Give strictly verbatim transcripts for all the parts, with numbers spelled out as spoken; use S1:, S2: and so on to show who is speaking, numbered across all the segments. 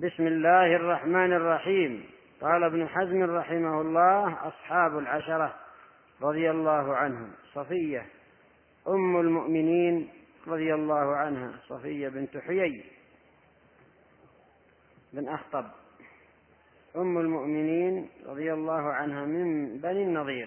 S1: بسم الله الرحمن الرحيم. قال ابن حزم رحمه الله: أصحاب العشرة رضي الله عنهم: صفية أم المؤمنين رضي الله عنها، صفية بنت حيي بن أخطب، أم المؤمنين رضي الله عنها من بني النضير،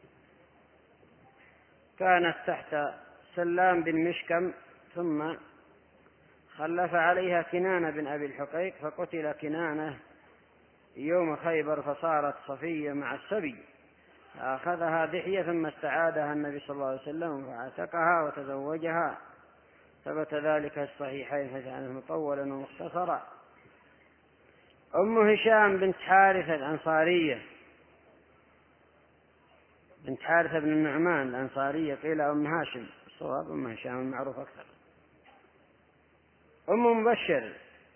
S1: كانت تحت سلام بن مشكم، ثم خلف عليها كنانة بن أبي الحقيق، فقتل كنانة يوم خيبر، فصارت صفية مع السبي، أخذها دحية ثم استعادها النبي صلى الله عليه وسلم فعتقها وتزوجها، ثبت ذلك في الصحيحين فجعله مطولا ومختصرا. أم هشام بنت حارثة الأنصارية، بنت حارثة بن النعمان الأنصارية، قيل أم هاشم، الصواب أم هشام المعروف أكثر. أم مبشر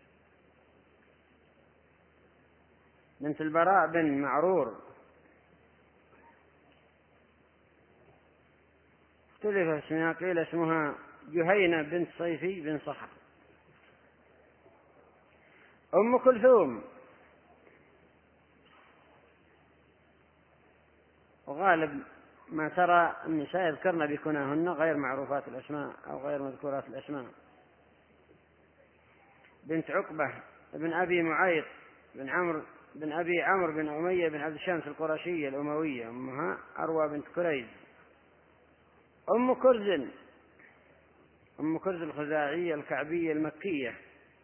S1: بنت البراء بن معرور، اختلف اسمها، قيل اسمها جهينة بنت صيفي بن صخر. أم كلثوم، وغالب ما ترى النساء يذكرن بكناهن غير معروفات الأسماء أو غير مذكورات الأسماء. بنت عقبة بن أبي معيط بن عمرو بن أبي عمرو بن أمية بن عبد الشمس القرشية الأموية، أمها أروى بنت كريز. أم كرز، أم كرز الخزاعية الكعبية المكية،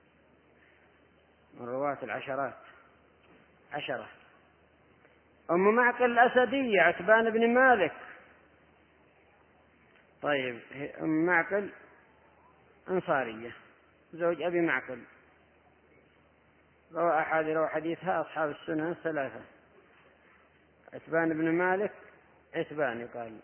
S1: من رواة العشرات عشرة. أم معقل الأسدية عتبان بن مالك. طيب، أم معقل أنصارية زوج أبي معقل، روى أحد روى حديثها أصحاب السنن الثلاثة. عتبان بن مالك عتبان يقال،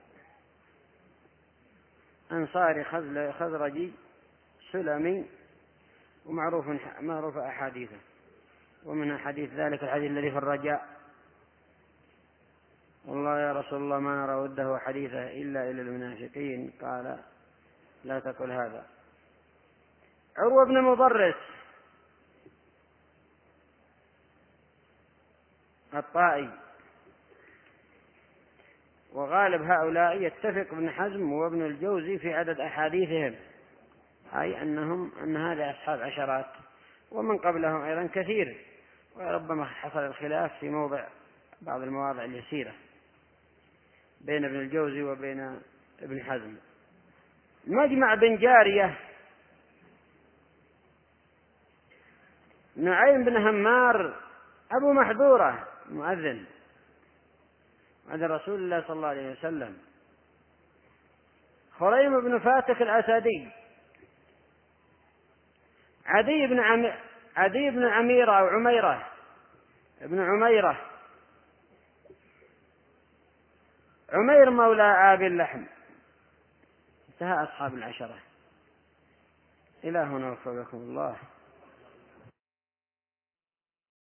S1: أنصاري خزرجي سلمي، ومعروف معروف أحاديثه، ومنها حديث ذلك الحديث الذي في الرجاء: والله يا رسول الله ما نرى وده حديثه إلا إلى المنافقين، قال لا تقل هذا. عروة بن مضرس الطائي، وغالب هؤلاء يتفق ابن حزم وابن الجوزي في عدد أحاديثهم، أي أنهم أن هذا أصحاب عشرات، ومن قبلهم أيضا كثير، وربما حصل الخلاف في موضع بعض المواضع اليسيرة بين ابن الجوزي وبين ابن حزم. مجمع بن جارية، نعيم بن همار أبو محذورة مؤذن مؤذن رسول الله صلى الله عليه وسلم. خريم بن فاتك الأسدي. عدي بن عم... عدي بن عميرة أو عميرة ابن عميرة، عمير مولى آبي اللحم. انتهى أصحاب العشرة. إلى هنا وفقكم الله.